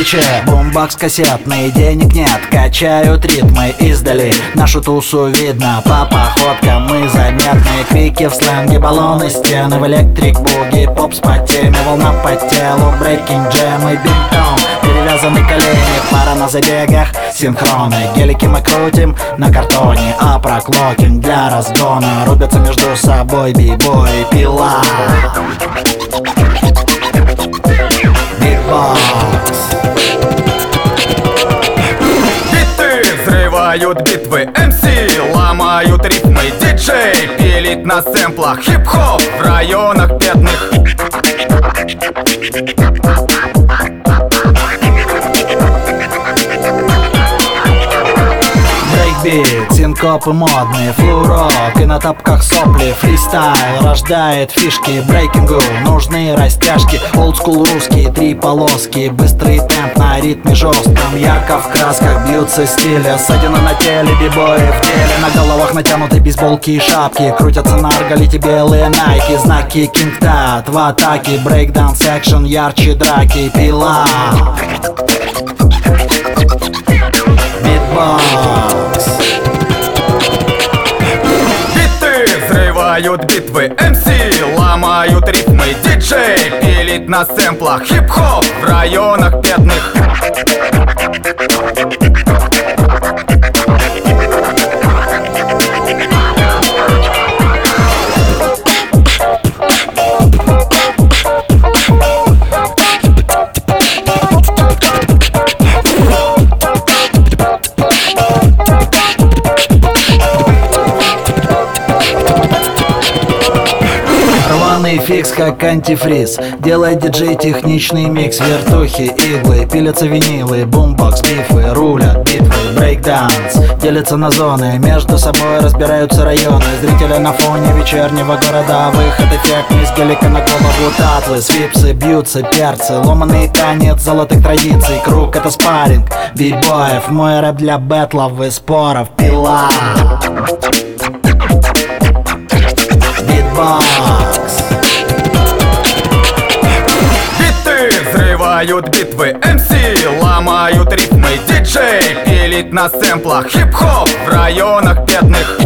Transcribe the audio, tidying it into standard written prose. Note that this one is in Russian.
Короче, бумбокс кассетный, денег нет, качают ритмы издали. Нашу тусу видно по походкам, мы заметные. Крики в сленге, баллоны, стены в электрик-буги. Поп с потеми, волна по телу, брейкинг, джем и бинтом. Перевязаны колени, пара на забегах, синхроны. Гелики мы крутим на картоне, а проклокинг для разгона. Рубятся между собой бибой и пила. Биты взрывают битвы, МС ломают ритмы, диджей пилит на сэмплах, хип-хоп в районах бедных. Брейкбит, синкопы модные, флурок и на тапках сопли. Фристайл рождает фишки, брейкингу нужны растяжки. Олдскул русские, 3 полоски, быстрый темп на ритме жестком. Ярко в красках бьются стили, ссадины на теле, бибои в теле. На головах натянуты бейсболки и шапки, крутятся на арголите белые найки. Знаки кингтат в атаке, брейкданс, экшен, ярче драки, пила. Битбокс. Биты взрывают битвы, МС ломают ритмы, диджей пилит на сэмплах, хип-хоп в районах бедных. Фикс как антифриз, делает диджей техничный микс. Вертухи, иглы, пилятся винилы, бумбокс, бифы, рулят битвы, брейкданс. Делятся на зоны, между собой разбираются районы. Зрители на фоне вечернего города, выход эффектный с гелика на голову татлы. Свипсы, бьются перцы, ломаный танец золотых традиций. Круг это спарринг бибоев, мой рэп для бэтлов и споров, пила. Битбокс. Взрывают битвы, МС ломают ритмы, диджей пилит на сэмплах, хип-хоп в районах бедных.